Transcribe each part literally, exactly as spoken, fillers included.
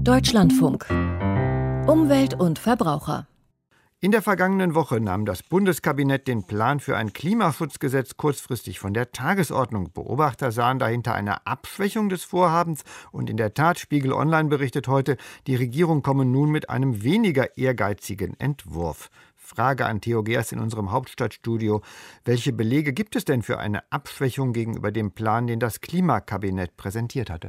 Deutschlandfunk. Umwelt und Verbraucher. In der vergangenen Woche nahm das Bundeskabinett den Plan für ein Klimaschutzgesetz kurzfristig von der Tagesordnung. Beobachter sahen dahinter eine Abschwächung des Vorhabens und in der Tat, Spiegel Online berichtet heute, die Regierung komme nun mit einem weniger ehrgeizigen Entwurf. Frage an Theo Geers in unserem Hauptstadtstudio. Welche Belege gibt es denn für eine Abschwächung gegenüber dem Plan, den das Klimakabinett präsentiert hatte?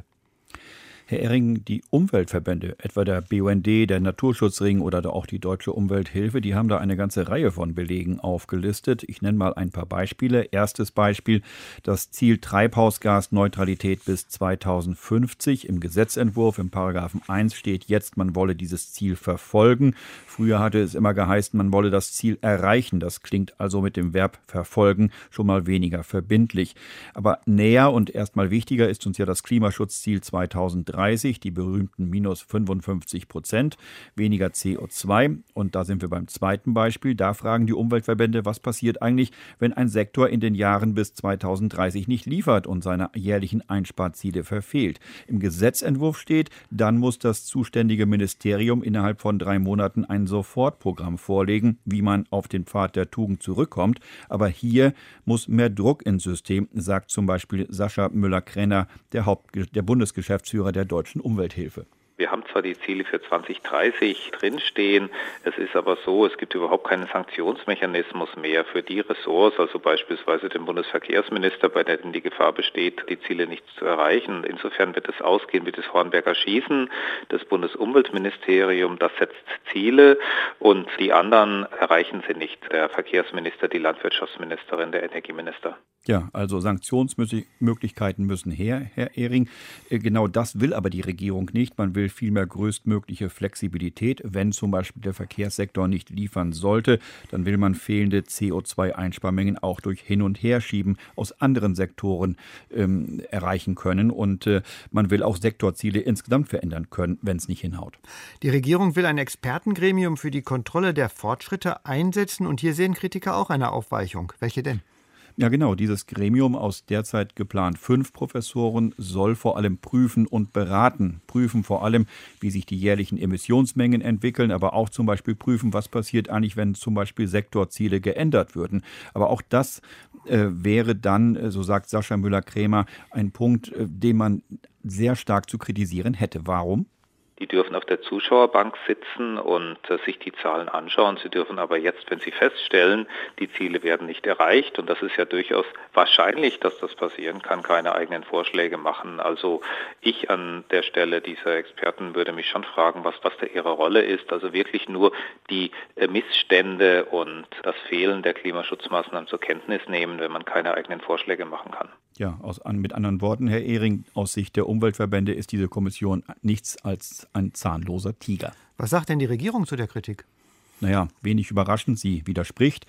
Herr Ehring, die Umweltverbände, etwa der B U N D, der Naturschutzring oder auch die Deutsche Umwelthilfe, die haben da eine ganze Reihe von Belegen aufgelistet. Ich nenne mal ein paar Beispiele. Erstes Beispiel, das Ziel Treibhausgasneutralität bis zweitausendfünfzig. Im Gesetzentwurf, im Paragraphen eins steht jetzt, man wolle dieses Ziel verfolgen. Früher hatte es immer geheißen, man wolle das Ziel erreichen. Das klingt also mit dem Verb verfolgen schon mal weniger verbindlich. Aber näher und erstmal wichtiger ist uns ja das Klimaschutzziel zweitausenddreißig. Die berühmten minus fünfundfünfzig Prozent, weniger C O zwei. Und da sind wir beim zweiten Beispiel. Da fragen die Umweltverbände, was passiert eigentlich, wenn ein Sektor in den Jahren bis zweitausenddreißig nicht liefert und seine jährlichen Einsparziele verfehlt. Im Gesetzentwurf steht, dann muss das zuständige Ministerium innerhalb von drei Monaten ein Sofortprogramm vorlegen, wie man auf den Pfad der Tugend zurückkommt. Aber hier muss mehr Druck ins System, sagt zum Beispiel Sascha Müller-Krenner, der, Haupt- der Bundesgeschäftsführer der Deutschen Umwelthilfe. Wir haben zwar die Ziele für zweitausenddreißig drinstehen, es ist aber so, es gibt überhaupt keinen Sanktionsmechanismus mehr für die Ressorts, also beispielsweise den Bundesverkehrsminister, bei denen die Gefahr besteht, die Ziele nicht zu erreichen. Insofern wird es ausgehen wie das Hornberger Schießen. Das Bundesumweltministerium, das setzt Ziele und die anderen erreichen sie nicht. Der Verkehrsminister, die Landwirtschaftsministerin, der Energieminister. Ja, also Sanktionsmöglichkeiten müssen her, Herr Ehring. Genau das will aber die Regierung nicht. Man will vielmehr größtmögliche Flexibilität. Wenn zum Beispiel der Verkehrssektor nicht liefern sollte, dann will man fehlende C O zwei Einsparmengen auch durch Hin- und Herschieben aus anderen Sektoren ähm, erreichen können. Und äh, man will auch Sektorziele insgesamt verändern können, wenn es nicht hinhaut. Die Regierung will ein Expertengremium für die Kontrolle der Fortschritte einsetzen. Und hier sehen Kritiker auch eine Aufweichung. Welche denn? Ja genau, dieses Gremium aus derzeit geplant fünf Professoren soll vor allem prüfen und beraten. Prüfen vor allem, wie sich die jährlichen Emissionsmengen entwickeln, aber auch zum Beispiel prüfen, was passiert eigentlich, wenn zum Beispiel Sektorziele geändert würden. Aber auch das äh, wäre dann, äh, so sagt Sascha Müller-Krämer, ein Punkt, äh, den man sehr stark zu kritisieren hätte. Warum? Die dürfen auf der Zuschauerbank sitzen und äh, sich die Zahlen anschauen. Sie dürfen aber jetzt, wenn sie feststellen, die Ziele werden nicht erreicht, und das ist ja durchaus wahrscheinlich, dass das passieren kann, keine eigenen Vorschläge machen. Also ich an der Stelle dieser Experten würde mich schon fragen, was, was da ihre Rolle ist. Also wirklich nur die äh, Missstände und das Fehlen der Klimaschutzmaßnahmen zur Kenntnis nehmen, wenn man keine eigenen Vorschläge machen kann. Ja, aus, an, mit anderen Worten, Herr Ehring, aus Sicht der Umweltverbände ist diese Kommission nichts als ein zahnloser Tiger. Was sagt denn die Regierung zu der Kritik? Naja, wenig überraschend, sie widerspricht.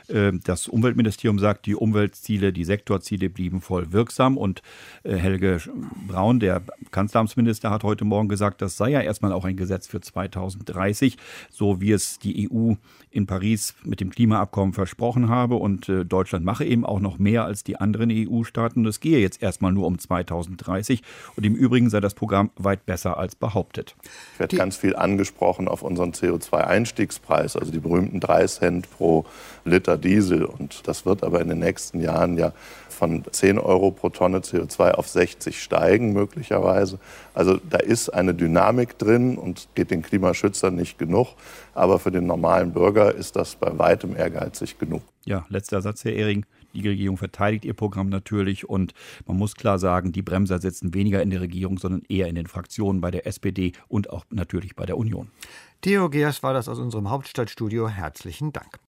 Das Umweltministerium sagt, die Umweltziele, die Sektorziele blieben voll wirksam. Und Helge Braun, der Kanzleramtsminister, hat heute Morgen gesagt, das sei ja erstmal auch ein Gesetz für zweitausenddreißig, so wie es die E U in Paris mit dem Klimaabkommen versprochen habe. Und Deutschland mache eben auch noch mehr als die anderen E U-Staaten. Und es gehe jetzt erstmal nur um zweitausenddreißig. Und im Übrigen sei das Programm weit besser als behauptet. Es wird ganz viel angesprochen auf unseren C O zwei Einstiegspreis. Also die berühmten drei Cent pro Liter Diesel. Und das wird aber in den nächsten Jahren ja von zehn Euro pro Tonne C O zwei auf sechzig steigen möglicherweise. Also da ist eine Dynamik drin und geht den Klimaschützern nicht genug. Aber für den normalen Bürger ist das bei weitem ehrgeizig genug. Ja, letzter Satz, Herr Ehring. Die Regierung verteidigt ihr Programm natürlich und man muss klar sagen, die Bremser sitzen weniger in der Regierung, sondern eher in den Fraktionen bei der S P D und auch natürlich bei der Union. Theo Geers war das aus unserem Hauptstadtstudio. Herzlichen Dank.